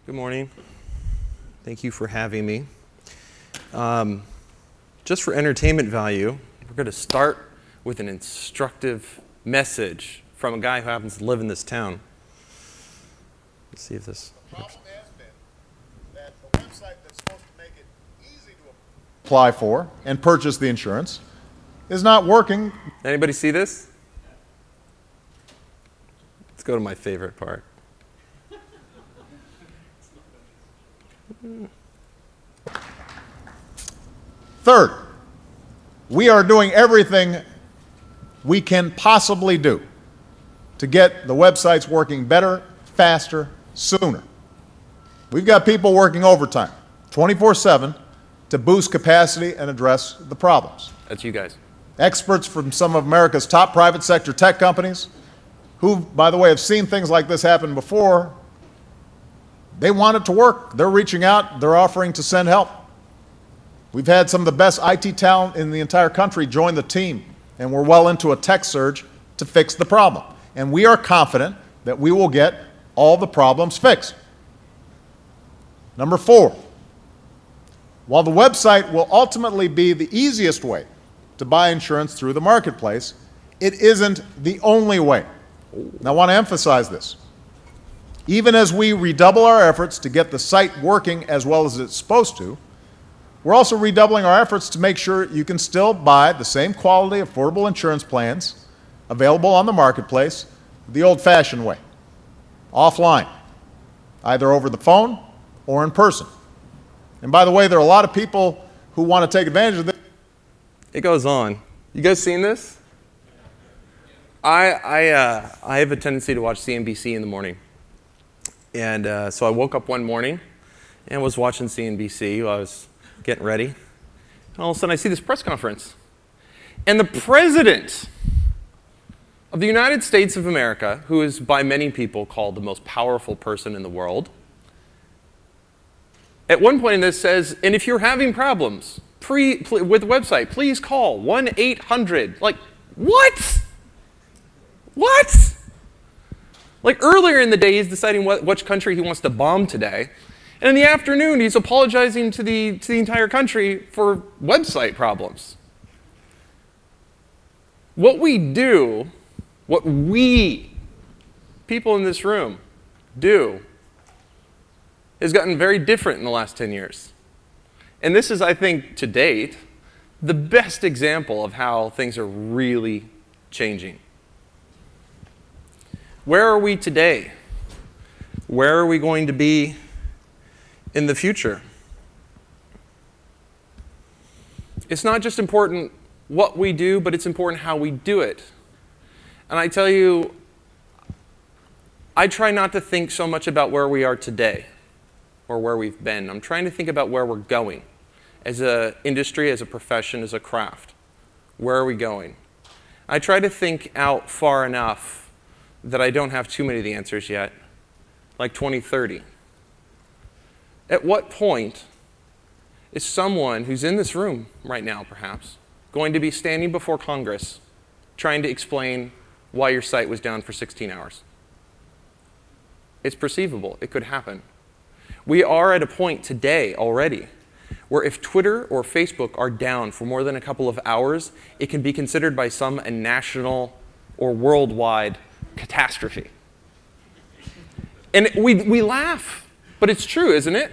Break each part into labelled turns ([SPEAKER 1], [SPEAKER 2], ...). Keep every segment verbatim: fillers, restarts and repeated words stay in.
[SPEAKER 1] Good morning. Thank you for having me. Um, just for entertainment value, we're going to start with an instructive message from a guy who happens to live in this town. Let's see if this works.
[SPEAKER 2] The problem has been that the website that's supposed to make it easy to apply for and purchase the insurance is not working.
[SPEAKER 1] Anybody see this? Let's go to my favorite part.
[SPEAKER 2] Third, we are doing everything we can possibly do to get the websites working better, faster, sooner. We've got people working overtime, twenty-four seven, to boost capacity and address the problems.
[SPEAKER 1] That's you guys.
[SPEAKER 2] Experts from some of America's top private sector tech companies, who, by the way, have seen things like this happen before, they want it to work. They're reaching out. They're offering to send help. We've had some of the best I T talent in the entire country join the team, and we're well into a tech surge to fix the problem. And we are confident that we will get all the problems fixed. Number four, while the website will ultimately be the easiest way to buy insurance through the marketplace, it isn't the only way. Now, I want to emphasize this. Even as we redouble our efforts to get the site working as well as it's supposed to, we're also redoubling our efforts to make sure you can still buy the same quality, affordable insurance plans available on the marketplace the old-fashioned way, offline, either over the phone or in person. And by the way, there are a lot of people who want to take advantage of this.
[SPEAKER 1] It goes on. You guys seen this? I I uh, I have a tendency to watch C N B C in the morning. And uh, so I woke up one morning and was watching C N B C while I was getting ready. And all of a sudden I see this press conference. And the president of the United States of America, who is by many people called the most powerful person in the world, at one point in this says, and if you're having problems pre, pl- with the website, please call one eight hundred. Like, what? What? Like earlier in the day, he's deciding what, which country he wants to bomb today. And in the afternoon, he's apologizing to the, to the entire country for website problems. What we do, what we, people in this room, do, has gotten very different in the last ten years. And this is, I think, to date, the best example of how things are really changing. Where are we today? Where are we going to be in the future? It's not just important what we do, but it's important how we do it. And I tell you, I try not to think so much about where we are today or where we've been. I'm trying to think about where we're going as an industry, as a profession, as a craft. Where are we going? I try to think out far enough that I don't have too many of the answers yet, like twenty thirty. At what point is someone who's in this room right now, perhaps, going to be standing before Congress trying to explain why your site was down for sixteen hours? It's perceivable. It could happen. We are at a point today already where if Twitter or Facebook are down for more than a couple of hours, it can be considered by some a national or worldwide catastrophe. And we we laugh, but it's true, isn't it?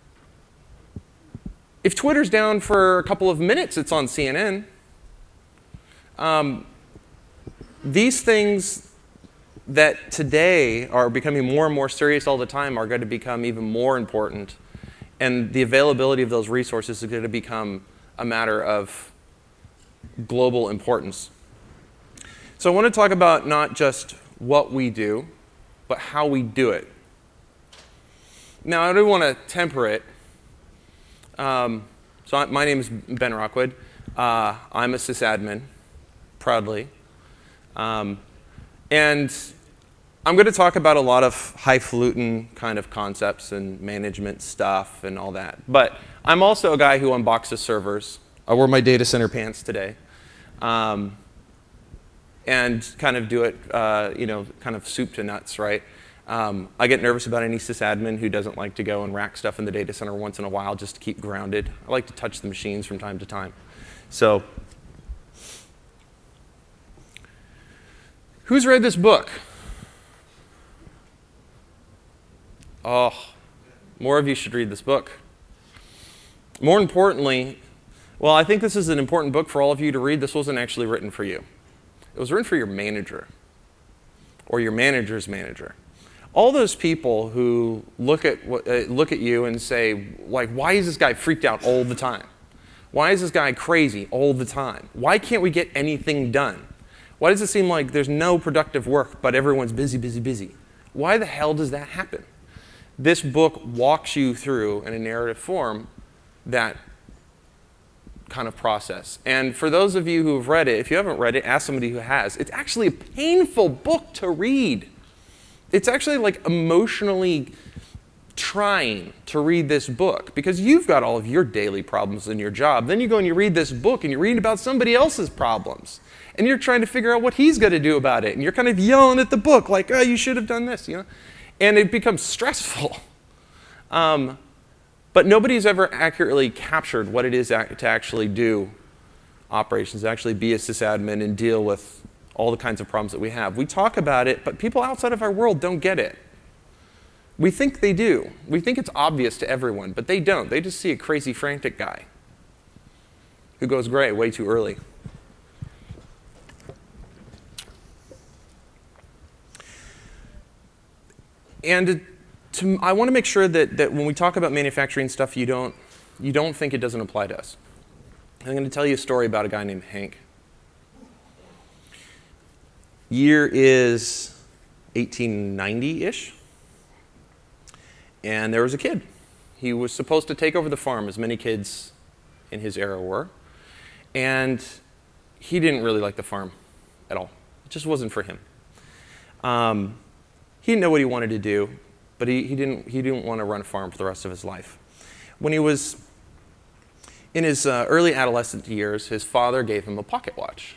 [SPEAKER 1] If Twitter's down for a couple of minutes, it's on C N N. Um, these things that today are becoming more and more serious all the time are going to become even more important, and the availability of those resources is going to become a matter of global importance. So I want to talk about not just what we do, but how we do it. Now, I do want to temper it. Um, so I, my name is Ben Rockwood. Uh, I'm a sysadmin, proudly. Um, and I'm going to talk about a lot of highfalutin kind of concepts and management stuff and all that. But I'm also a guy who unboxes servers. I wore my data center pants today. Um, and kind of do it, uh, you know, kind of soup to nuts, right? Um, I get nervous about any sysadmin who doesn't like to go and rack stuff in the data center once in a while just to keep grounded. I like to touch the machines from time to time. So, who's read this book? Oh, more of you should read this book. More importantly, well, I think this is an important book for all of you to read. This wasn't actually written for you. It was written for your manager or your manager's manager. All those people who look at uh, look at you and say, like, why is this guy freaked out all the time? Why is this guy crazy all the time? Why can't we get anything done? Why does it seem like there's no productive work, but everyone's busy, busy, busy? Why the hell does that happen? This book walks you through, in a narrative form, that kind of process. And for those of you who have read it, if you haven't read it, ask somebody who has. It's actually a painful book to read. It's actually like emotionally trying to read this book because you've got all of your daily problems in your job. Then you go and you read this book and you're reading about somebody else's problems. And you're trying to figure out what he's going to do about it. And you're kind of yelling at the book like, oh, you should have done this, you know? And it becomes stressful. Um, but nobody's ever accurately captured what it is to actually do operations, to actually be a sysadmin and deal with all the kinds of problems that we have. We talk about it, but people outside of our world don't get it. We think they do. We think it's obvious to everyone, but they don't. They just see a crazy, frantic guy who goes gray way too early. And to, I want to make sure that, that when we talk about manufacturing stuff, you don't, you don't think it doesn't apply to us. I'm going to tell you a story about a guy named Hank. Year is eighteen ninety-ish, and there was a kid. He was supposed to take over the farm, as many kids in his era were, and he didn't really like the farm at all. It just wasn't for him. Um, he didn't know what he wanted to do, but he, he didn't he didn't want to run a farm for the rest of his life. When he was in his uh, early adolescent years, his father gave him a pocket watch,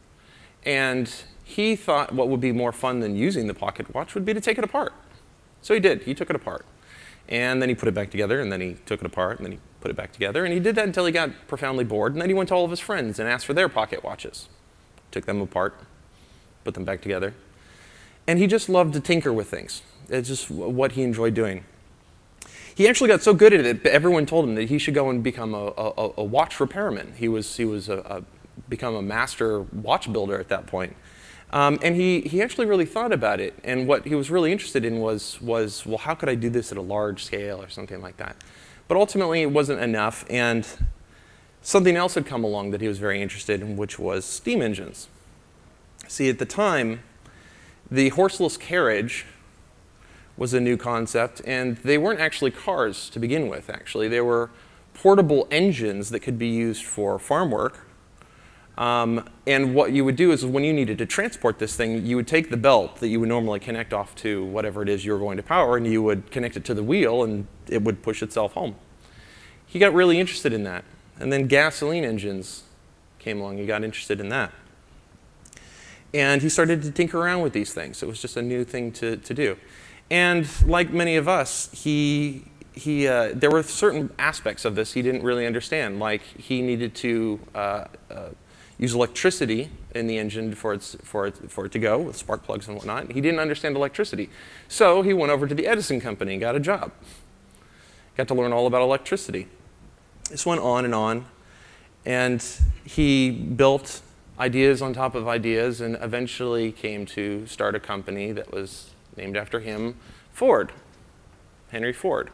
[SPEAKER 1] and he thought what would be more fun than using the pocket watch would be to take it apart. So he did. He took it apart. And then he put it back together, and then he took it apart, and then he put it back together. And he did that until he got profoundly bored. And then he went to all of his friends and asked for their pocket watches. Took them apart, put them back together. And he just loved to tinker with things. It's just what he enjoyed doing. He actually got so good at it that everyone told him that he should go and become a, a, a watch repairman. He was, he was a, a, become a master watch builder at that point. Um, and he, he actually really thought about it. And what he was really interested in was, was, well, how could I do this at a large scale or something like that? But ultimately, it wasn't enough. And something else had come along that he was very interested in, which was steam engines. See, at the time, the horseless carriage was a new concept. And they weren't actually cars to begin with, actually. They were portable engines that could be used for farm work. Um, and what you would do is when you needed to transport this thing, you would take the belt that you would normally connect off to whatever it is you were going to power, and you would connect it to the wheel, and it would push itself home. He got really interested in that. And then gasoline engines came along. He got interested in that. And he started to tinker around with these things. It was just a new thing to, to do. And like many of us, he... He, uh, there were certain aspects of this he didn't really understand, like he needed to uh, uh, use electricity in the engine for, its, for, it, for it to go, with spark plugs and whatnot. He didn't understand electricity. So he went over to the Edison company and got a job. Got to learn all about electricity. This went on and on, and he built ideas on top of ideas and eventually came to start a company that was named after him, Ford, Henry Ford.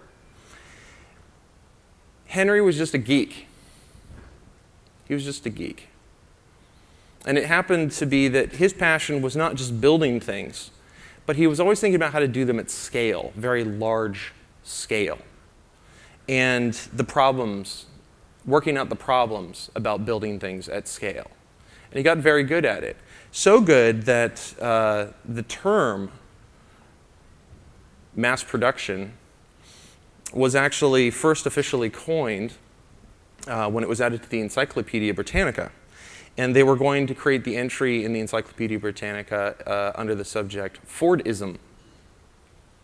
[SPEAKER 1] Henry was just a geek. He was just a geek. And it happened to be that his passion was not just building things, but he was always thinking about how to do them at scale, very large scale. And the problems, working out the problems about building things at scale. And he got very good at it. So good that uh, the term mass production was actually first officially coined uh, when it was added to the Encyclopedia Britannica. And they were going to create the entry in the Encyclopedia Britannica uh, under the subject Fordism.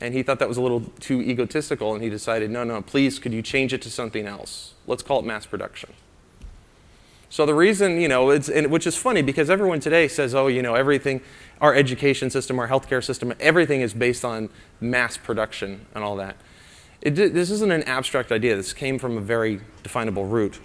[SPEAKER 1] And he thought that was a little too egotistical, and he decided, no, no, please, could you change it to something else? Let's call it mass production. So the reason, you know, it's, and, which is funny because everyone today says, oh, you know, everything, our education system, our healthcare system, everything is based on mass production and all that. It, this isn't an abstract idea. This came from a very definable root.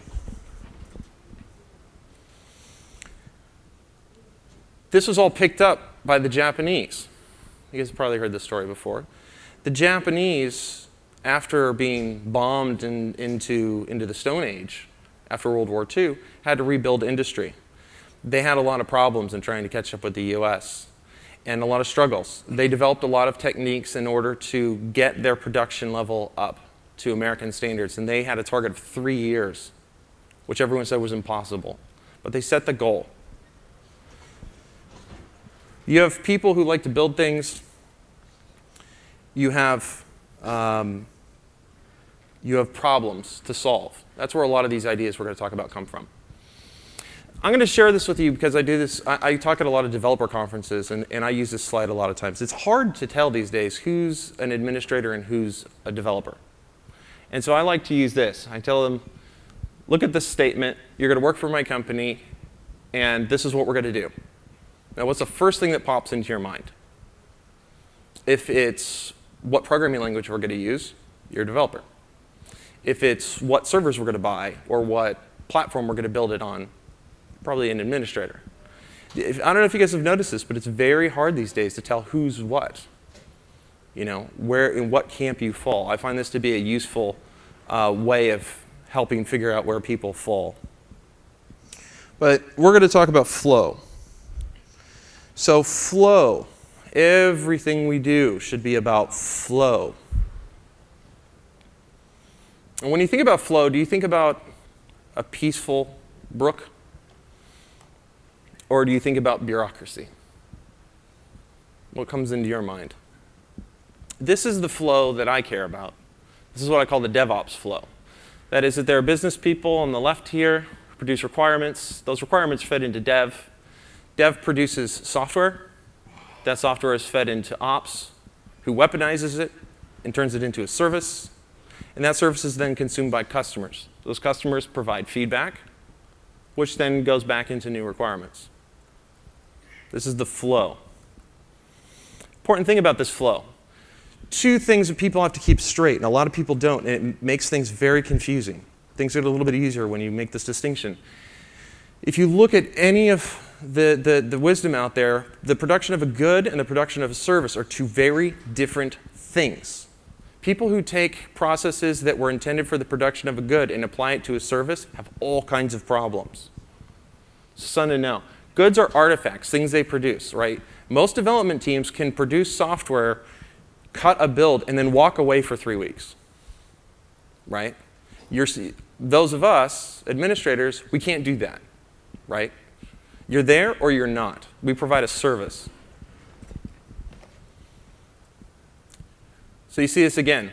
[SPEAKER 1] This was all picked up by the Japanese. You guys have probably heard this story before. The Japanese, after being bombed in, into, into the Stone Age, after World War Two, had to rebuild industry. They had a lot of problems in trying to catch up with the U S and a lot of struggles. They developed a lot of techniques in order to get their production level up to American standards, and they had a target of three years, which everyone said was impossible. But they set the goal. You have people who like to build things. You have, um, you have problems to solve. That's where a lot of these ideas we're going to talk about come from. I'm going to share this with you because I do this. I, I talk at a lot of developer conferences, and, and I use this slide a lot of times. It's hard to tell these days who's an administrator and who's a developer. And so I like to use this. I tell them, look at this statement. You're going to work for my company, and this is what we're going to do. Now, what's the first thing that pops into your mind? If it's what programming language we're going to use, you're a developer. If it's what servers we're going to buy or what platform we're going to build it on, probably an administrator. If, I don't know if you guys have noticed this, but it's very hard these days to tell who's what. You know, where in what camp you fall. I find this to be a useful uh, way of helping figure out where people fall. But we're going to talk about flow. So flow, everything we do should be about flow. And when you think about flow, do you think about a peaceful brook? Or do you think about bureaucracy? What comes into your mind? This is the flow that I care about. This is what I call the DevOps flow. That is that there are business people on the left here who produce requirements. Those requirements fed into dev. Dev produces software. That software is fed into ops, who weaponizes it and turns it into a service. And that service is then consumed by customers. Those customers provide feedback, which then goes back into new requirements. This is the flow. Important thing about this flow. Two things that people have to keep straight, and a lot of people don't, and it makes things very confusing. Things get a little bit easier when you make this distinction. If you look at any of the, the, the wisdom out there, the production of a good and the production of a service are two very different things. People who take processes that were intended for the production of a good and apply it to a service have all kinds of problems. Son and now. Goods are artifacts, things they produce, right? Most development teams can produce software, cut a build, and then walk away for three weeks, right? You're, those of us, administrators, we can't do that, right? You're there or you're not. We provide a service. So you see this again.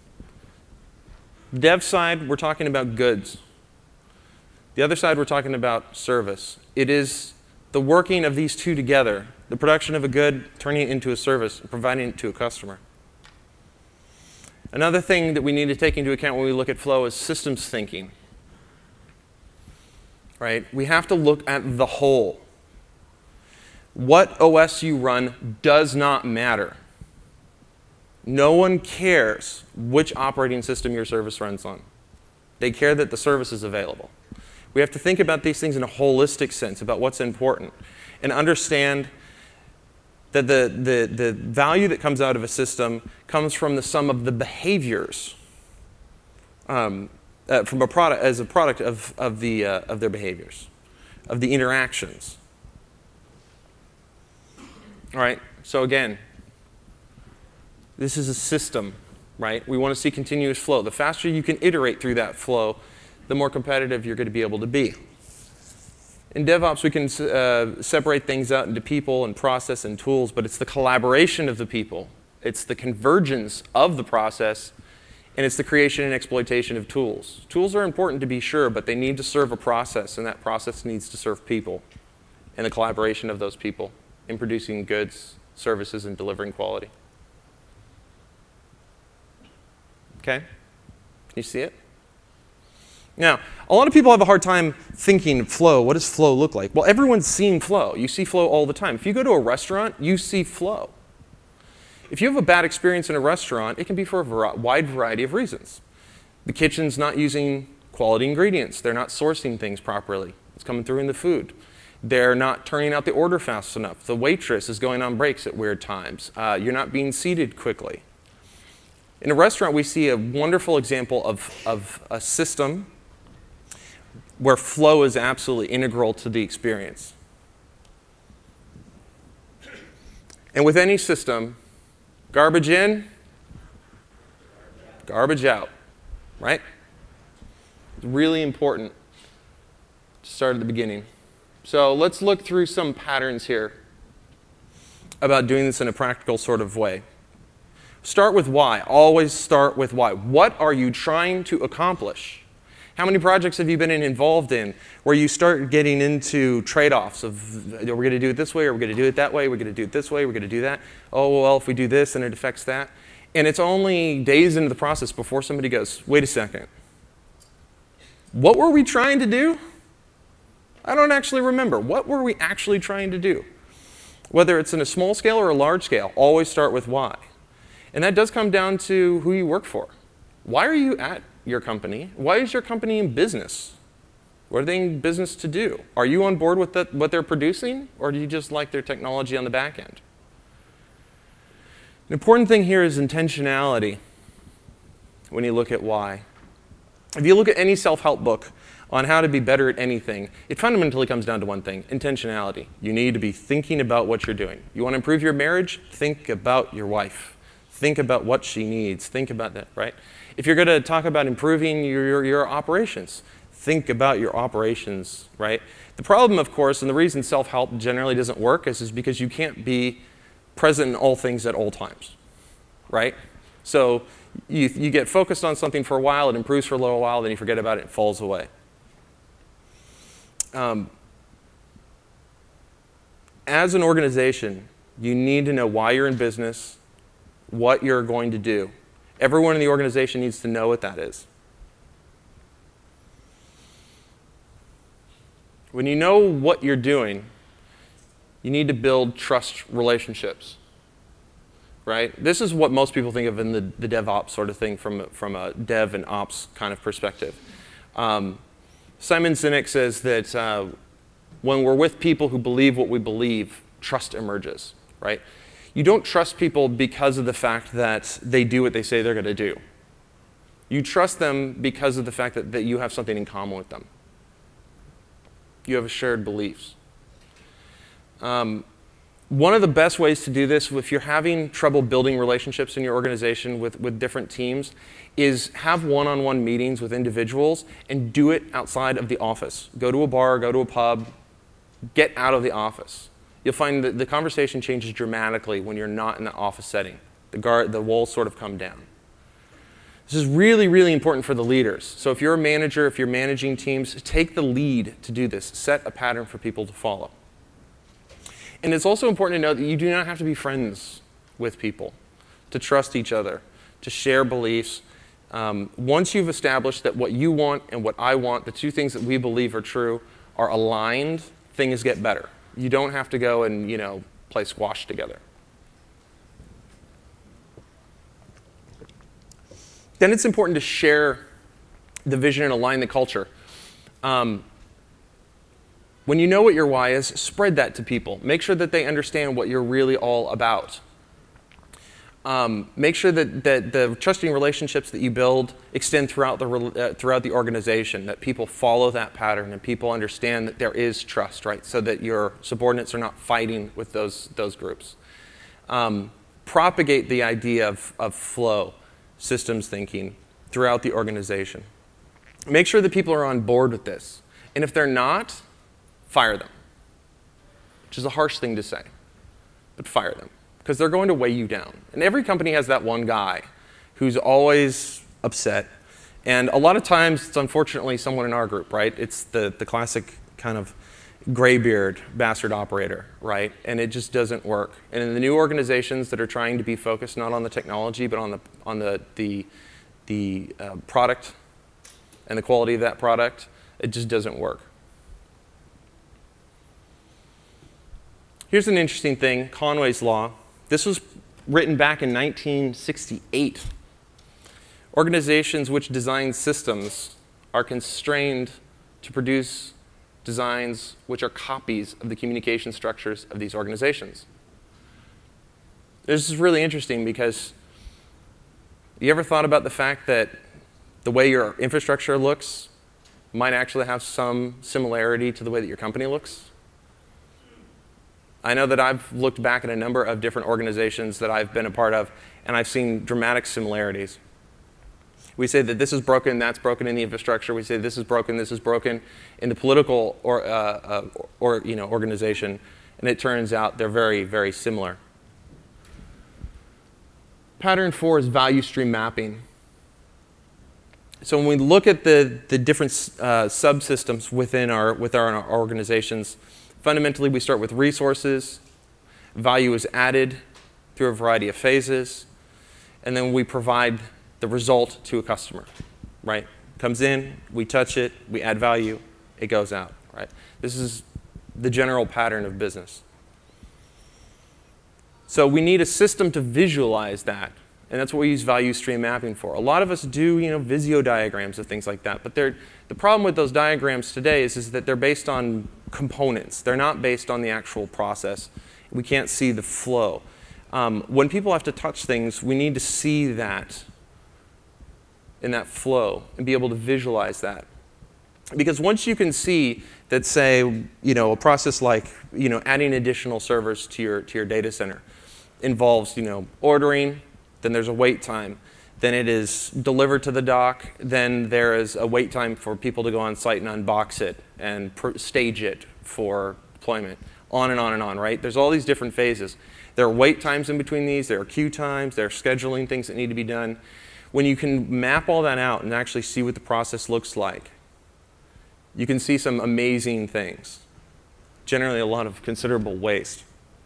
[SPEAKER 1] Dev side, we're talking about goods. The other side, we're talking about service. It is the working of these two together, the production of a good, turning it into a service, and providing it to a customer. Another thing that we need to take into account when we look at flow is systems thinking. Right? We have to look at the whole. What O S you run does not matter. No one cares which operating system your service runs on. They care that the service is available. We have to think about these things in a holistic sense, about what's important, and understand that the, the, the value that comes out of a system comes from the sum of the behaviors, um, uh, from a product as a product of, of, the, uh, of their behaviors, of the interactions. All right, so again, this is a system, right? We want to see continuous flow. The faster you can iterate through that flow, the more competitive you're going to be able to be. In DevOps, we can uh, separate things out into people and process and tools, but it's the collaboration of the people. It's the convergence of the process, and it's the creation and exploitation of tools. Tools are important to be sure, but they need to serve a process, and that process needs to serve people and the collaboration of those people in producing goods, services, and delivering quality. Okay? Can you see it? Now, a lot of people have a hard time thinking flow. What does flow look like? Well, everyone's seen flow. You see flow all the time. If you go to a restaurant, you see flow. If you have a bad experience in a restaurant, it can be for a var- wide variety of reasons. The kitchen's not using quality ingredients. They're not sourcing things properly. It's coming through in the food. They're not turning out the order fast enough. The waitress is going on breaks at weird times. Uh, you're not being seated quickly. In a restaurant, we see a wonderful example of, of a system where flow is absolutely integral to the experience. And with any system, garbage in, garbage out, right? It's really important to start at the beginning. So let's look through some patterns here about doing this in a practical sort of way. Start with why. Always start with why. What are you trying to accomplish? How many projects have you been involved in where you start getting into trade-offs of, are we going to do it this way, or are we going to do it that way, we're going to do it this way, we're going to do that? Oh, well, if we do this, then it affects that. And it's only days into the process before somebody goes, wait a second. What were we trying to do? I don't actually remember. What were we actually trying to do? Whether it's in a small scale or a large scale, always start with why. And that does come down to who you work for. Why are you at your company? Why is your company in business? What are they in business to do? Are you on board with the, what they're producing, or do you just like their technology on the back end? An important thing here is intentionality when you look at why. If you look at any self-help book on how to be better at anything, it fundamentally comes down to one thing, intentionality. You need to be thinking about what you're doing. You want to improve your marriage? Think about your wife. Think about what she needs. Think about that, right? If you're going to talk about improving your, your, your operations, think about your operations, right? The problem, of course, and the reason self-help generally doesn't work is, is because you can't be present in all things at all times, right? So you, you get focused on something for a while, it improves for a little while, then you forget about it, it falls away. Um, as an organization, you need to know why you're in business, what you're going to do. Everyone in the organization needs to know what that is. When you know what you're doing, you need to build trust relationships, right? This is what most people think of in the, the DevOps sort of thing from, from a dev and ops kind of perspective. Um, Simon Sinek says that uh, when we're with people who believe what we believe, trust emerges, right? You don't trust people because of the fact that they do what they say they're going to do. You trust them because of the fact that, that you have something in common with them. You have shared beliefs. Um, one of the best ways to do this, if you're having trouble building relationships in your organization with, with different teams, is have one-on-one meetings with individuals and do it outside of the office. Go to a bar, go to a pub, get out of the office. You'll find that the conversation changes dramatically when you're not in the office setting. The, guard, the walls sort of come down. This is really, really important for the leaders. So if you're a manager, if you're managing teams, take the lead to do this. Set a pattern for people to follow. And it's also important to know that you do not have to be friends with people, to trust each other, to share beliefs. Um, once you've established that what you want and what I want, the two things that we believe are true, are aligned, things get better. You don't have to go and, you know, play squash together. Then it's important to share the vision and align the culture. Um, when you know what your why is, spread that to people. Make sure that they understand what you're really all about. Um, make sure that, that the trusting relationships that you build extend throughout the, uh, throughout the organization, that people follow that pattern and people understand that there is trust, right? So that your subordinates are not fighting with those, those groups. Um, propagate the idea of, of flow, systems thinking throughout the organization. Make sure that people are on board with this. And if they're not, fire them. Which is a harsh thing to say, but fire them. Because they're going to weigh you down. And every company has that one guy who's always upset. And a lot of times, it's unfortunately someone in our group, right? It's the, the classic kind of graybeard bastard operator, right? And it just doesn't work. And in the new organizations that are trying to be focused not on the technology, but on the on the the, the uh, product and the quality of that product, it just doesn't work. Here's an interesting thing, Conway's Law. This was written back in nineteen sixty-eight. Organizations which design systems are constrained to produce designs which are copies of the communication structures of these organizations. This is really interesting because you ever thought about the fact that the way your infrastructure looks might actually have some similarity to the way that your company looks? I know that I've looked back at a number of different organizations that I've been a part of, and I've seen dramatic similarities. We say that this is broken, that's broken in the infrastructure. We say this is broken, this is broken in the political or, uh, uh, or you know, organization, and it turns out they're very, very similar. Pattern four is value stream mapping. So when we look at the, the different uh, subsystems within our, within our organizations, fundamentally we start with resources, value is added through a variety of phases, and then we provide the result to a customer, right? Comes in, we touch it, we add value, it goes out, right? This is the general pattern of business. So we need a system to visualize that, and that's what we use value stream mapping for. A lot of us do, you know, Visio diagrams of things like that, but they're, the problem with those diagrams today is, is that they're based on components. They're not based on the actual process. We can't see the flow. Um, when people have to touch things, we need to see that in that flow and be able to visualize that. Because once you can see that, say, you know, a process like, you know, adding additional servers to your to your data center involves, you know, ordering, then there's a wait time, then it is delivered to the dock, then there is a wait time for people to go on site and unbox it and pr- stage it for deployment, on and on and on, right? There's all these different phases. There are wait times in between these, there are queue times, there are scheduling things that need to be done. When you can map all that out and actually see what the process looks like, you can see some amazing things. Generally a lot of considerable waste.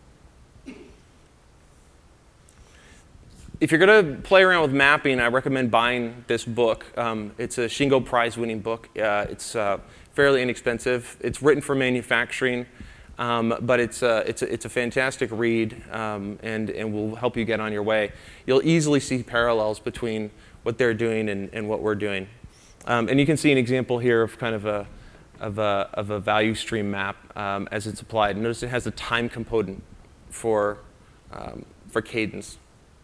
[SPEAKER 1] If you're going to play around with mapping, I recommend buying this book. Um, it's a Shingo Prize-winning book. Uh, it's uh, fairly inexpensive. It's written for manufacturing, um, but it's a, it's, a, it's a fantastic read um, and, and will help you get on your way. You'll easily see parallels between what they're doing and, and what we're doing. Um, and you can see an example here of kind of a, of a, of a value stream map um, as it's applied. Notice it has a time component for, um, for cadence.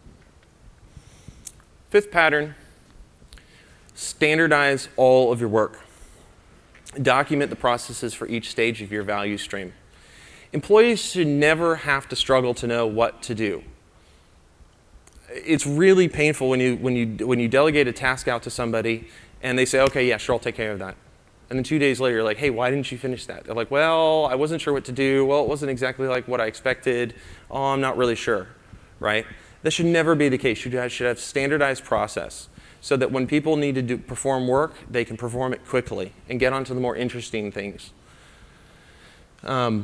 [SPEAKER 1] Fifth pattern, standardize all of your work. Document the processes for each stage of your value stream. Employees should never have to struggle to know what to do. It's really painful when you, when you, when you delegate a task out to somebody and they say, okay, yeah, sure, I'll take care of that. And then two days later, you're like, hey, why didn't you finish that? They're like, well, I wasn't sure what to do. Well, it wasn't exactly like what I expected. Oh, I'm not really sure, right? That should never be the case. You should have standardized process so that when people need to do, perform work, they can perform it quickly and get onto the more interesting things. Um,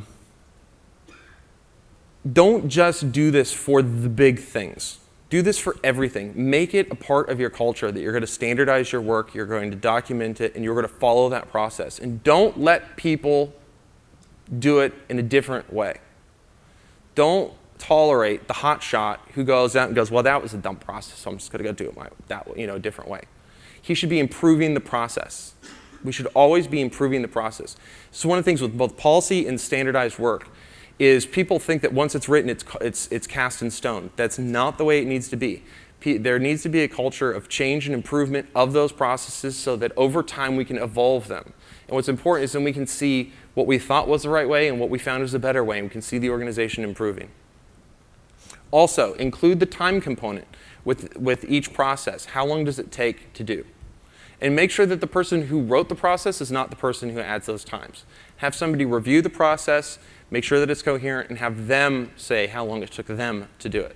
[SPEAKER 1] don't just do this for the big things. Do this for everything. Make it a part of your culture that you're going to standardize your work, you're going to document it, and you're going to follow that process. And don't let people do it in a different way. Don't tolerate the hot shot who goes out and goes, well, that was a dumb process, so I'm just going to go do it my, that you know, a different way. He should be improving the process. We should always be improving the process. So one of the things with both policy and standardized work is people think that once it's written, it's, it's, it's cast in stone. That's not the way it needs to be. There needs to be a culture of change and improvement of those processes so that over time we can evolve them. And what's important is then we can see what we thought was the right way and what we found was a better way, and we can see the organization improving. Also, include the time component with, with each process. How long does it take to do? And make sure that the person who wrote the process is not the person who adds those times. Have somebody review the process, make sure that it's coherent, and have them say how long it took them to do it.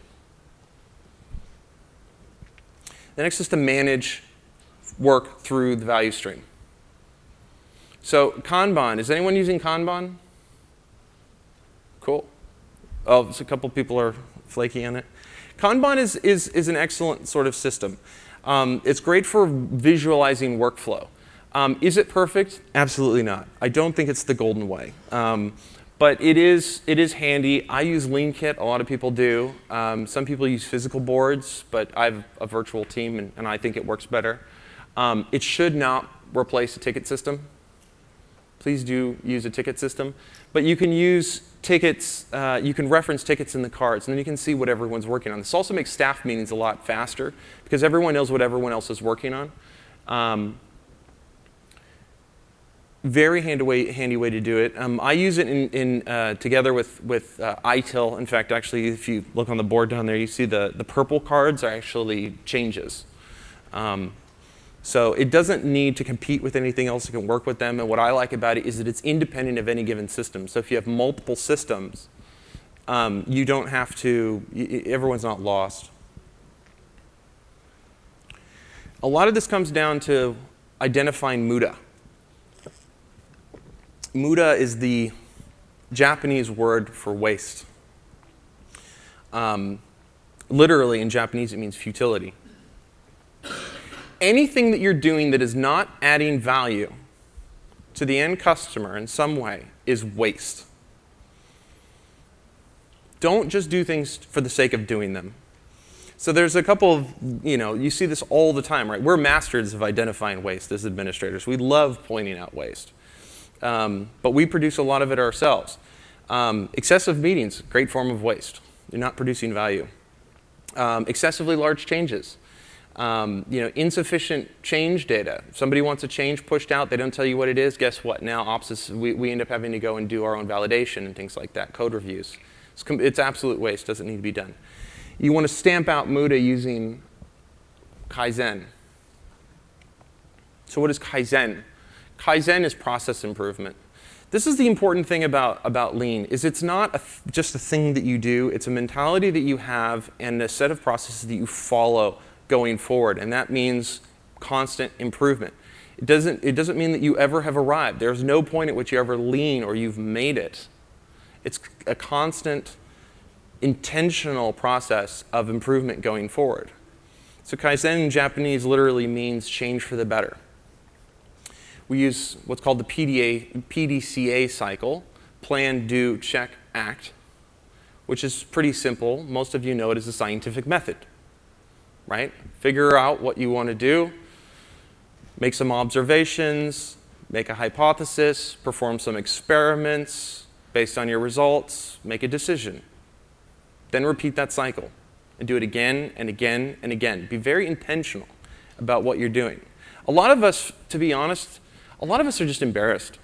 [SPEAKER 1] The next is to manage work through the value stream. So Kanban, is anyone using Kanban? Cool. Oh, so a couple people are flaky on it. Kanban is, is, is an excellent sort of system. Um, it's great for visualizing workflow. Um, is it perfect? Absolutely not. I don't think it's the golden way. Um, but it is, it is handy. I use LeanKit. A lot of people do. Um, some people use physical boards, but I have a virtual team, and, and I think it works better. Um, it should not replace a ticket system. Please do use a ticket system. But you can use tickets, uh, you can reference tickets in the cards, and then you can see what everyone's working on. This also makes staff meetings a lot faster because everyone knows what everyone else is working on. Um, very handy way, handy way to do it. Um, I use it in, in, uh, together with, with uh, I T I L. In fact, actually, if you look on the board down there, you see the, the purple cards are actually changes. Um, So it doesn't need to compete with anything else. It can work with them. And what I like about it is that it's independent of any given system. So if you have multiple systems, um, you don't have to, y everyone's not lost. A lot of this comes down to identifying muda. Muda is the Japanese word for waste. Um, literally, in Japanese, it means futility. Anything that you're doing that is not adding value to the end customer in some way is waste. Don't just do things for the sake of doing them. So there's a couple of, you know, you see this all the time, right? We're masters of identifying waste as administrators. We love pointing out waste. Um, but we produce a lot of it ourselves. Um, excessive meetings, great form of waste. You're not producing value. Um, excessively large changes. Um, you know, insufficient change data. If somebody wants a change pushed out, they don't tell you what it is. Guess what? Now, ops is, we, we end up having to go and do our own validation and things like that, code reviews. It's, it's absolute waste. Doesn't need to be done. You want to stamp out muda using Kaizen. So what is Kaizen? Kaizen is process improvement. This is the important thing about, about Lean, is it's not a th just a thing that you do. It's a mentality that you have and a set of processes that you follow going forward, and that means constant improvement. It doesn't, it doesn't mean that you ever have arrived. There's no point at which you ever lean or you've made it. It's a constant, intentional process of improvement going forward. So Kaizen in Japanese literally means change for the better. We use what's called the P D A, P D C A cycle, plan, do, check, act, which is pretty simple. Most of you know it as a scientific method. Right? Figure out what you want to do, make some observations, make a hypothesis, perform some experiments based on your results, make a decision. Then repeat that cycle and do it again and again and again. Be very intentional about what you're doing. A lot of us, to be honest, a lot of us are just embarrassed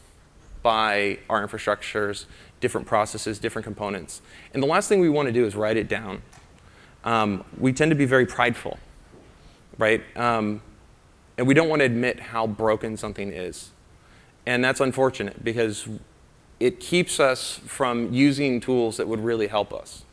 [SPEAKER 1] by our infrastructures, different processes, different components. And the last thing we want to do is write it down. Um, we tend to be very prideful, right? Um, and we don't want to admit how broken something is. And that's unfortunate because it keeps us from using tools that would really help us.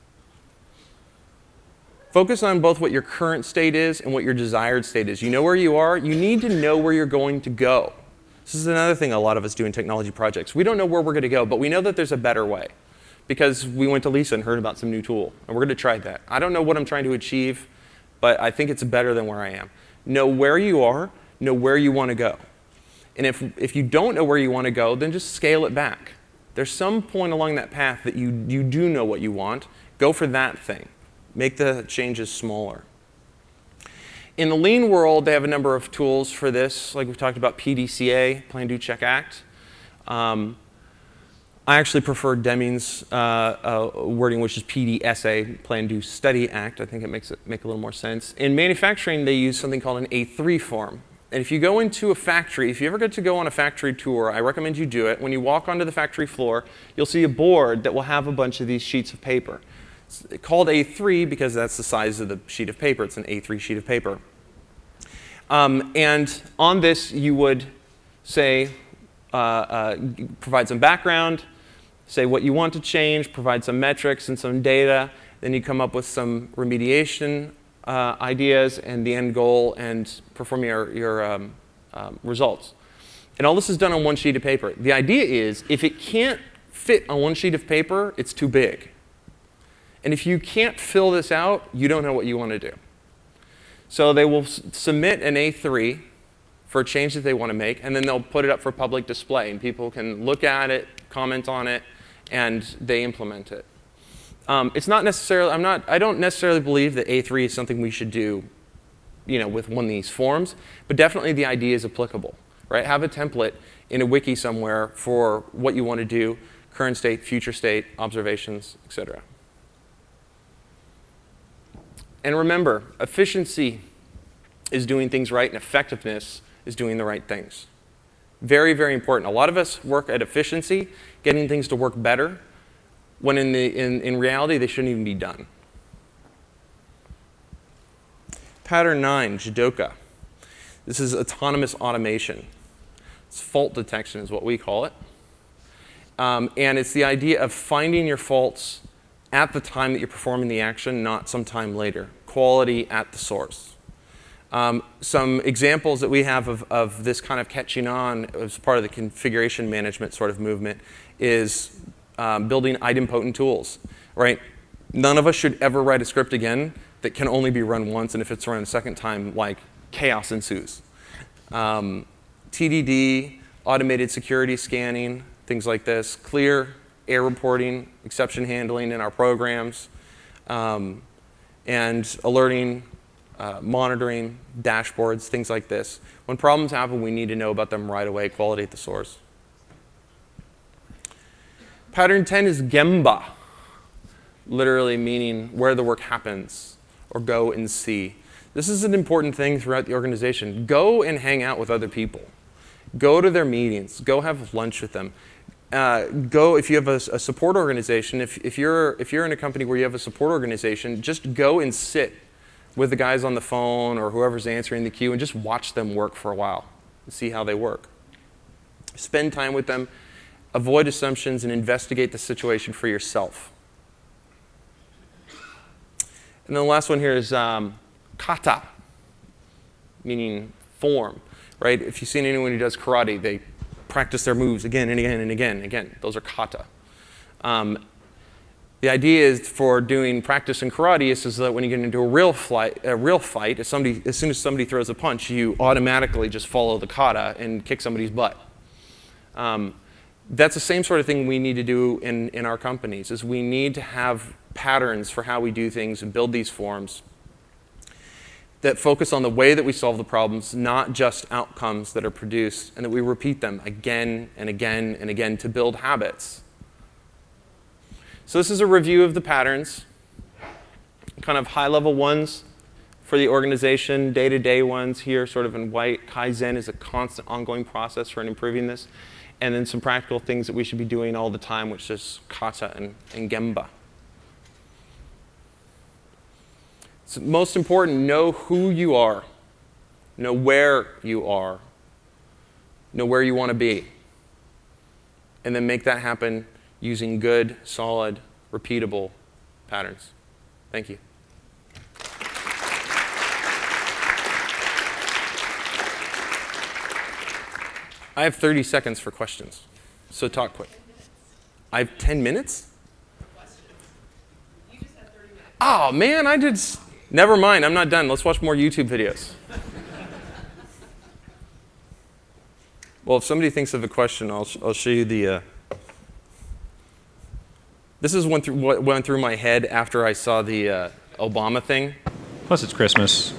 [SPEAKER 1] Focus on both what your current state is and what your desired state is. You know where you are. You need to know where you're going to go. This is another thing a lot of us do in technology projects. We don't know where we're going to go, but we know that there's a better way. Because we went to Lisa and heard about some new tool, and we're going to try that. I don't know what I'm trying to achieve, but I think it's better than where I am. Know where you are, know where you want to go. And if, if you don't know where you want to go, then just scale it back. There's some point along that path that you, you do know what you want. Go for that thing. Make the changes smaller. In the Lean world, they have a number of tools for this. Like we've talked about P D C A, Plan, Do, Check, Act. Um, I actually prefer Deming's uh, uh, wording, which is P D S A, Plan, Do, Study, Act. I think it makes it make a little more sense. In manufacturing, they use something called an A three form. And if you go into a factory, if you ever get to go on a factory tour, I recommend you do it. When you walk onto the factory floor, you'll see a board that will have a bunch of these sheets of paper. It's called A three because that's the size of the sheet of paper. It's an A three sheet of paper. Um, and on this, you would say, uh, uh, provide some background, say what you want to change, provide some metrics and some data, then you come up with some remediation uh, ideas and the end goal and perform your, your um, um, results. And all this is done on one sheet of paper. The idea is if it can't fit on one sheet of paper, it's too big. And if you can't fill this out, you don't know what you want to do. So they will s- submit an A three for a change that they want to make, and then they'll put it up for public display, and people can look at it, comment on it, and they implement it. Um, it's not necessarily, I'm not, I don't necessarily believe that A three is something we should do, you know, with one of these forms, but definitely the idea is applicable, right? Have a template in a wiki somewhere for what you want to do, current state, future state, observations, et cetera. And remember, efficiency is doing things right, and effectiveness is doing the right things. Very, very important. A lot of us work at efficiency, getting things to work better, when in, the, in, in reality, they shouldn't even be done. Pattern nine, Jidoka. This is autonomous automation. It's fault detection is what we call it. Um, and it's the idea of finding your faults at the time that you're performing the action, not some time later. Quality at the source. Um, some examples that we have of, of this kind of catching on as part of the configuration management sort of movement is um, building idempotent tools, right? None of us should ever write a script again that can only be run once, and if it's run a second time, like, chaos ensues. Um, T D D, automated security scanning, things like this, clear error reporting, exception handling in our programs, um, and alerting, uh, monitoring, dashboards, things like this. When problems happen, we need to know about them right away, quality at the source. Pattern ten is Gemba, literally meaning where the work happens, or go and see. This is an important thing throughout the organization. Go and hang out with other people. Go to their meetings. Go have lunch with them. Uh, go, if you have a, a support organization, if, if, you're, if you're in a company where you have a support organization, just go and sit with the guys on the phone or whoever's answering the queue and just watch them work for a while and see how they work. Spend time with them, avoid assumptions, and investigate the situation for yourself. And then the last one here is um, kata, meaning form, right? If you've seen anyone who does karate, they practice their moves again and again and again and again. Those are kata. Um, the idea is for doing practice in karate is so that when you get into a real, flight, a real fight, if somebody, as soon as somebody throws a punch, you automatically just follow the kata and kick somebody's butt. Um, that's the same sort of thing we need to do in, in our companies, is we need to have patterns for how we do things and build these forms that focus on the way that we solve the problems, not just outcomes that are produced, and that we repeat them again and again and again to build habits. So this is a review of the patterns, kind of high-level ones for the organization, day-to-day ones here sort of in white. Kaizen is a constant ongoing process for improving this. And then some practical things that we should be doing all the time, which is kata and, and gemba. So most important, know who you are. Know where you are. Know where you want to be. And then make that happen using good, solid, repeatable patterns. Thank you. I have thirty seconds for questions, so talk quick. I have ten minutes?
[SPEAKER 3] You just have thirty minutes.
[SPEAKER 1] Oh, man, I did... S- Never mind, I'm not done. Let's watch more YouTube videos. Well, if somebody thinks of a question, I'll, sh- I'll show you the... Uh... This is one through, what went through my head after I saw the uh, Obama thing.
[SPEAKER 4] Plus, it's Christmas.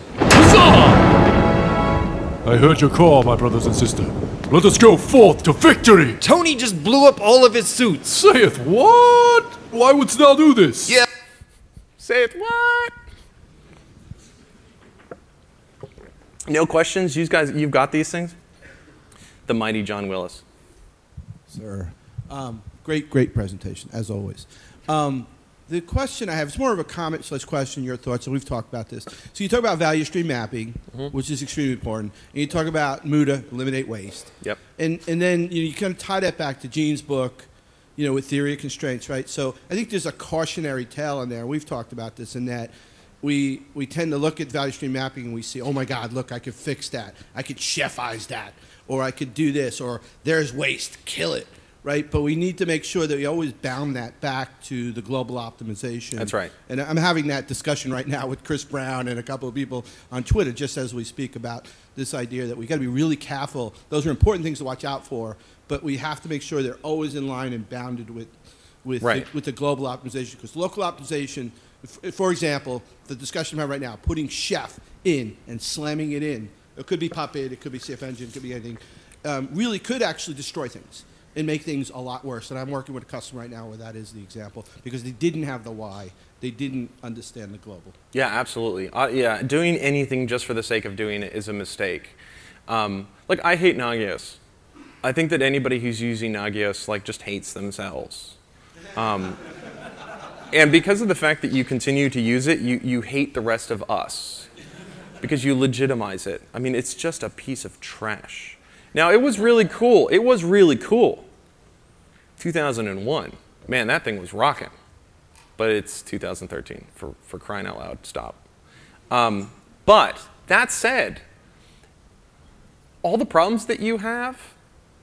[SPEAKER 5] I heard your call, my brothers and sisters. Let us go forth to victory!
[SPEAKER 6] Tony just blew up all of his suits.
[SPEAKER 5] Saith what? Why wouldst thou do this?
[SPEAKER 6] Yeah.
[SPEAKER 1] Say it what? No questions? You guys, you've got these things? The mighty John Willis.
[SPEAKER 7] Sir. Um, great, great presentation, as always. Um, the question I have, it's more of a comment slash question, your thoughts, and we've talked about this. So you talk about value stream mapping, mm-hmm. which is extremely important, and you talk about MUDA, eliminate waste.
[SPEAKER 1] Yep.
[SPEAKER 7] And and then you know, you kind of tie that back to Gene's book, you know, with theory of constraints, right? So I think there's a cautionary tale in there. We've talked about this in that we we tend to look at value stream mapping and we see, oh my God, look, I could fix that. I could chefize that. Or I could do this. Or there's waste, kill it. right? But we need to make sure that we always bound that back to the global optimization.
[SPEAKER 1] That's right.
[SPEAKER 7] And I'm having that discussion right now with Chris Brown and a couple of people on Twitter just as we speak about this idea that we've got to be really careful. Those are important things to watch out for, but we have to make sure they're always in line and bounded with, with,
[SPEAKER 1] right.
[SPEAKER 7] the, with the global optimization. Because local optimization, for example, the discussion we have right now, putting Chef in and slamming it in, it could be Puppet, it could be C F Engine, it could be anything, um, really could actually destroy things and make things a lot worse. And I'm working with a customer right now where that is the example, because they didn't have the why. They didn't understand the global.
[SPEAKER 1] Yeah, absolutely. Uh, yeah, doing anything just for the sake of doing it is a mistake. Um, like, I hate Nagios. I think that anybody who's using Nagios, like, just hates themselves. Um, and because of the fact that you continue to use it, you, you hate the rest of us, because you legitimize it. I mean, it's just a piece of trash. Now, it was really cool. It was really cool. two thousand one. Man, that thing was rocking. But it's two thousand thirteen, for, for crying out loud. Stop. Um, but, that said, all the problems that you have,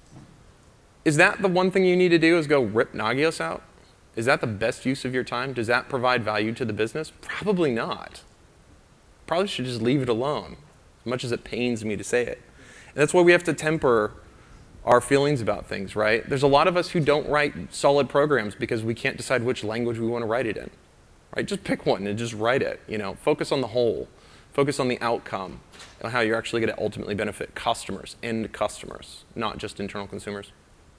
[SPEAKER 1] is that the one thing you need to do is go rip Nagios out? Is that the best use of your time? Does that provide value to the business? Probably not. Probably should just leave it alone, as much as it pains me to say it. And that's why we have to temper our feelings about things, right? There's a lot of us who don't write solid programs because we can't decide which language we want to write it in, right? Just pick one and just write it, you know. Focus on the whole. Focus on the outcome and how you're actually going to ultimately benefit customers, end customers, not just internal consumers.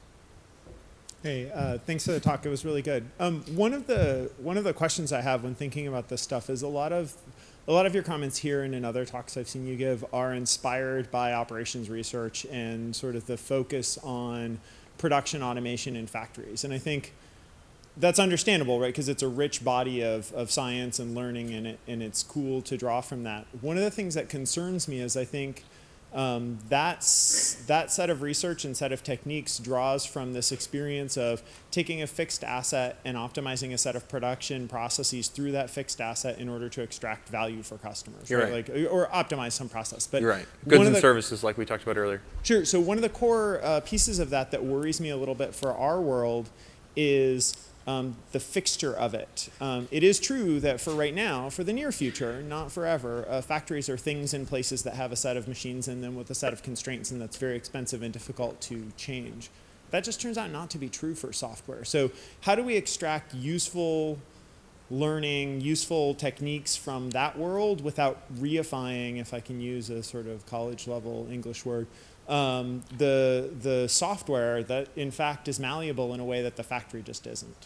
[SPEAKER 3] Hey, uh, thanks for the talk. It was really good. Um, one of the one of the questions I have when thinking about this stuff is a lot of a lot of your comments here and in other talks I've seen you give are inspired by operations research and sort of the focus on production automation in factories. And I think that's understandable, right? Because it's a rich body of, of science and learning, and it and it's cool to draw from that. One of the things that concerns me is I think Um, that's, that set of research and set of techniques draws from this experience of taking a fixed asset and optimizing a set of production processes through that fixed asset in order to extract value for customers.
[SPEAKER 1] You're
[SPEAKER 3] right?
[SPEAKER 1] right.
[SPEAKER 3] Like, or optimize some process. But
[SPEAKER 1] You're right. Goods
[SPEAKER 3] one
[SPEAKER 1] and
[SPEAKER 3] of the,
[SPEAKER 1] services, like we talked about earlier.
[SPEAKER 3] Sure. So one of the core uh, pieces of that that worries me a little bit for our world is Um, the fixture of it. Um, it is true that for right now, for the near future, not forever, uh, factories are things in places that have a set of machines in them with a set of constraints, and that's very expensive and difficult to change. That just turns out not to be true for software. So how do we extract useful learning, useful techniques from that world without reifying, if I can use a sort of college level English word, um, the, the software that in fact is malleable in a way that the factory just isn't?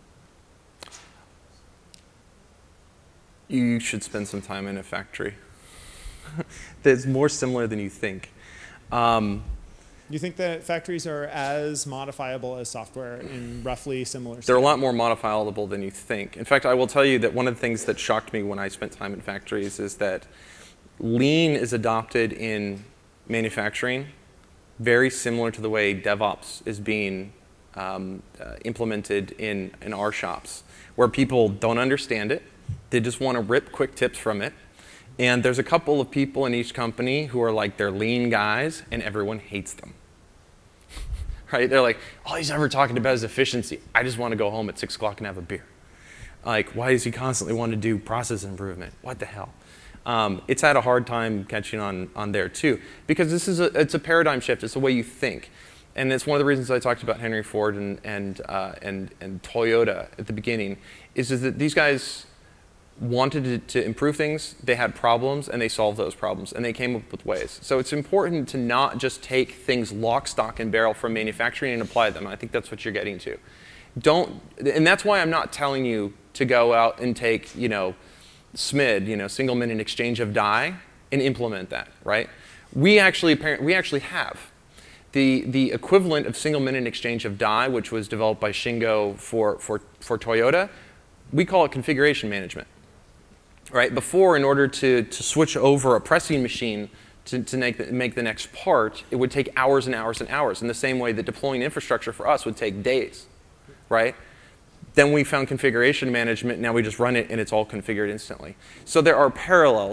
[SPEAKER 1] You should spend some time in a factory. That's more similar than you think. Um,
[SPEAKER 3] you think that factories are as modifiable as software in roughly similar
[SPEAKER 1] They're a
[SPEAKER 3] scale?
[SPEAKER 1] lot more modifiable than you think. In fact, I will tell you that one of the things that shocked me when I spent time in factories is that lean is adopted in manufacturing, very similar to the way DevOps is being um, uh, implemented in, in our shops, where people don't understand it. They just want to rip quick tips from it. And there's a couple of people in each company who are like, they're lean guys, and everyone hates them. Right? They're like, all he's ever talking about is efficiency. I just want to go home at six o'clock and have a beer. Like, why does he constantly want to do process improvement? What the hell? Um, it's had a hard time catching on, on there too, because this is a, it's a paradigm shift. It's the way you think. And it's one of the reasons I talked about Henry Ford and, and, uh, and, and Toyota at the beginning, is, is that these guys wanted to, to improve things, they had problems, and they solved those problems, and they came up with ways. So it's important to not just take things lock, stock, and barrel from manufacturing and apply them. I think that's what you're getting to. Don't, and that's why I'm not telling you to go out and take, you know, S M I D, you know, single minute exchange of die, and implement that, right? We actually, we actually have. The, the equivalent of single minute exchange of die, which was developed by Shingo for, for, for Toyota, we call it configuration management. Right? Before, in order to, to switch over a pressing machine to, to make, the, make the next part, it would take hours and hours and hours, in the same way that deploying infrastructure for us would take days. Right? Then we found configuration management, now we just run it and it's all configured instantly. So there are parallels,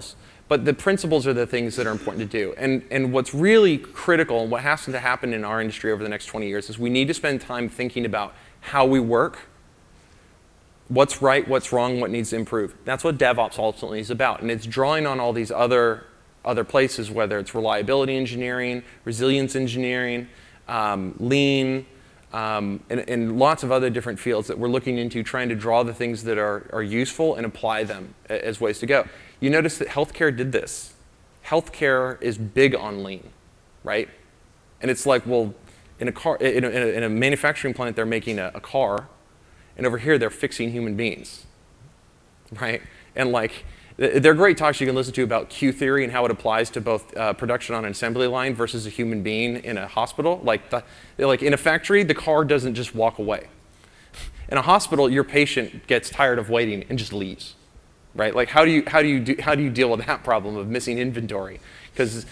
[SPEAKER 1] But the principles are the things that are important to do. And, and what's really critical and what has to happen in our industry over the next twenty years is we need to spend time thinking about how we work, what's right, what's wrong, what needs to improve. That's what DevOps ultimately is about. And it's drawing on all these other, other places, whether it's reliability engineering, resilience engineering, um, lean, um, and, and lots of other different fields that we're looking into, trying to draw the things that are, are useful and apply them as ways to go. You notice that healthcare did this. Healthcare is big on lean, right? And it's like, well, in a car, in a, in a manufacturing plant, they're making a, a car, and over here they're fixing human beings, right? And like, they're great talks you can listen to about Q theory and how it applies to both uh, production on an assembly line versus a human being in a hospital. Like, the, like in a factory, the car doesn't just walk away. In a hospital, your patient gets tired of waiting and just leaves. Right? Like, how do you how do you do, how do you deal with that problem of missing inventory? Because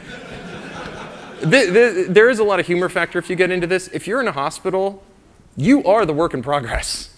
[SPEAKER 1] th th there is a lot of humor factor if you get into this. If you're in a hospital, you are the work in progress.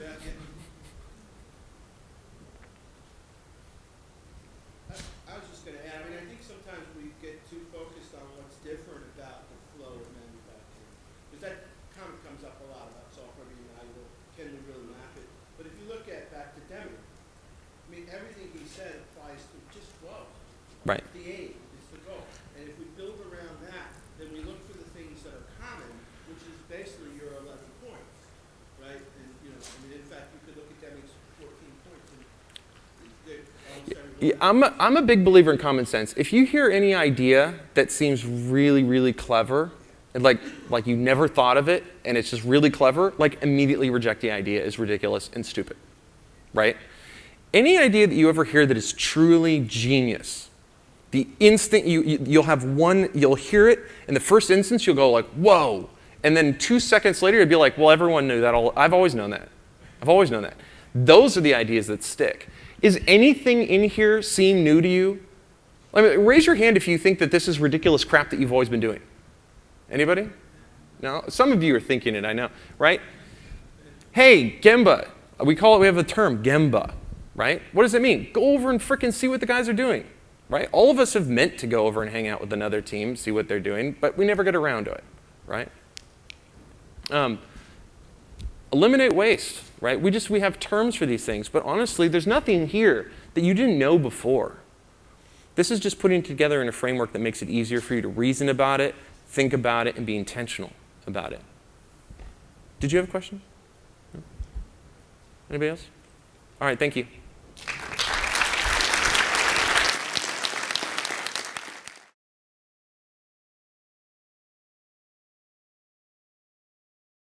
[SPEAKER 7] I was just going to add, I mean, I think sometimes we get too focused on what's different about the flow of manufacturing. Because that comment comes up a lot about software being valuable. Can we really map it? But if you look at back to Deming, I mean, everything he said applies to just flow.
[SPEAKER 1] Right.
[SPEAKER 7] It's the aim, it's the goal. And if we build around that, then we look for the things that are common, which is basically your eleven points, right? And, you know, I mean, in fact, you could look at Deming's fourteen points and they're almost everyone.
[SPEAKER 1] Yeah, I'm a, I'm a big believer in common sense. If you hear any idea that seems really, really clever, and like, like you never thought of it, and it's just really clever, like immediately reject the idea as ridiculous and stupid, right? Any idea that you ever hear that is truly genius, the instant you, you, you'll have one, you'll hear it, in the first instance you'll go like, whoa, and then two seconds later you'll be like, well, everyone knew that, all, I've always known that. I've always known that. Those are the ideas that stick. Is anything in here seem new to you? I mean, raise your hand if you think that this is ridiculous crap that you've always been doing. Anybody? No? Some of you are thinking it, I know, right? Hey, Gemba. We call it, we have a term, Gemba. Right? What does it mean? Go over and frickin' see what the guys are doing, right? All of us have meant to go over and hang out with another team, see what they're doing, but we never get around to it, right? Um, eliminate waste, right? We just, we have terms for these things, but honestly, there's nothing here that you didn't know before. This is just putting together in a framework that makes it easier for you to reason about it, think about it, and be intentional about it. Did you have a question? No? Anybody else? All right, thank you.